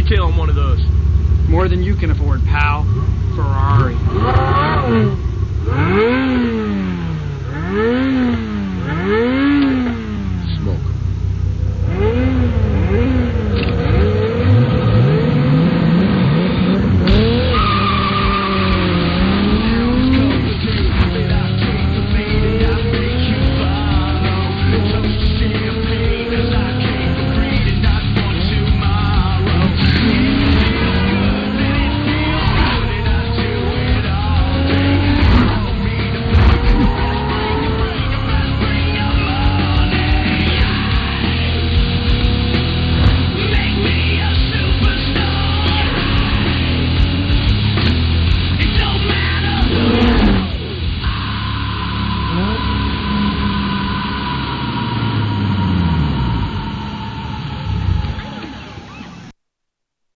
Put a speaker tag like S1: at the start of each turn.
S1: retail on one of those?
S2: More than you can afford, pal. Ferrari.